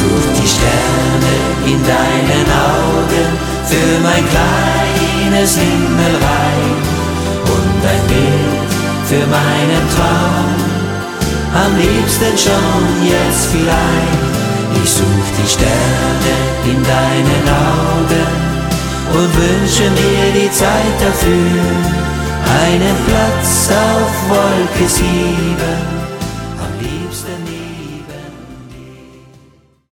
such die Sterne in deinen Augen für mein kleines Himmelreich und ein Bild für meinen Traum, am liebsten schon jetzt vielleicht. Ich such die Sterne in deinen Augen und wünsche mir die Zeit dafür, einen Platz auf Wolke 7.